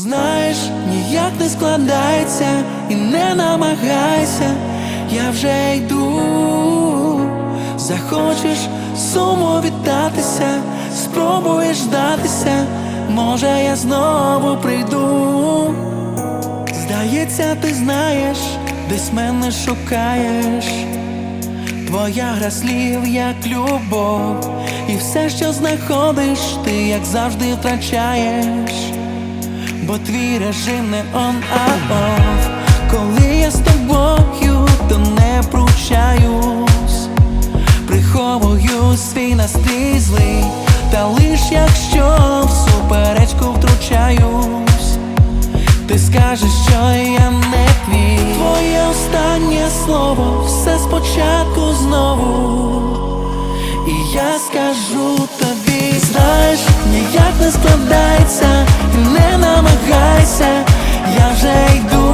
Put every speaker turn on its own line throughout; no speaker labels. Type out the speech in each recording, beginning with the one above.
Знаєш, ніяк не складається і не намагайся, я вже йду. Захочеш суму віддатися, спробуєш здатися, може я знову прийду. Здається, ти знаєш, десь мене шукаєш. Твоя гра слів, як любов, і все, що знаходиш, ти, як завжди, втрачаєш. Бо твій режим не on, а off. Коли я з тобою, то не пручаюсь, приховую свій настрій злий, та лиш якщо в суперечку втручаюсь, ти скажеш, що я не твій. Твоє останнє слово, все спочатку знову. І я скажу тобі, знаєш, ніяк не складається, не намагайся, я вже йду.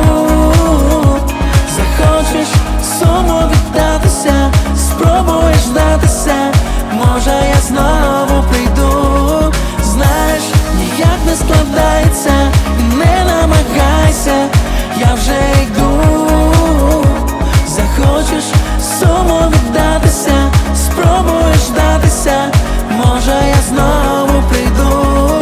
Захочеш суму віддатися, спробуєш здатися, може я знову прийду. Знаєш, ніяк не складається, не намагайся, я вже йду. Захочеш суму віддатися, спробуєш здатися, може я знову прийду.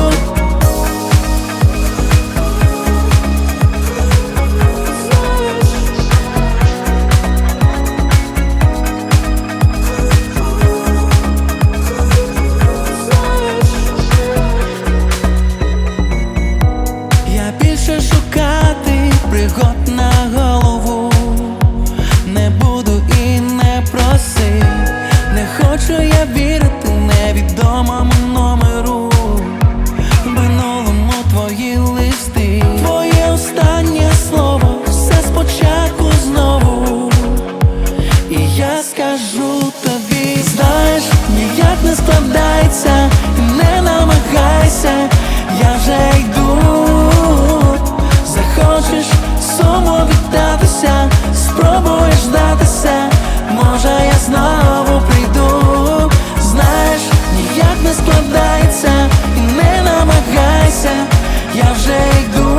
Я більше шукати пригод на голову не буду і не проси. Не хочу я вірити невідомому номеру, в минулому твої листи. Твоє останнє слово, все спочатку знову. І я скажу тобі, знаєш, ніяк не складається, не намагайся, я вже йду. Захочеш суму віддатися, спробуєш здатися, може я знову прийду. Знаєш, ніяк не складається, і не намагайся, я вже йду.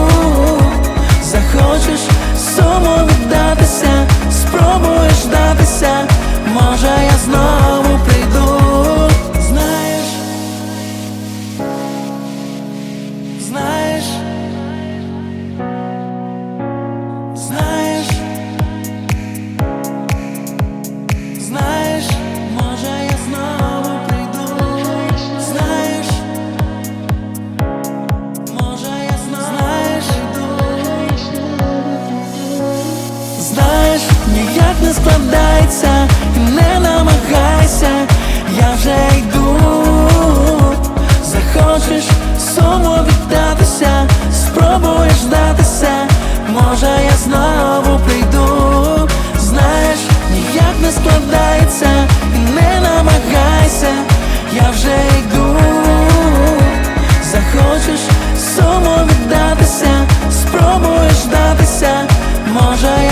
Захочеш суму віддатися, спробуєш здатися, може я знову прийду. Знаєш, знаєш, знаєш, знаєш, може я знову прийду. Знаєш, може я знову прийду. Знаєш, ніяк не складається, не намагайся, я вже йду. Захочеш суму віддатися, спробуєш здатися, може я знову прийду. Знаєш, ніяк не складається, не намагайся, я вже йду. Захочеш суму віддатися, спробуєш здатися, може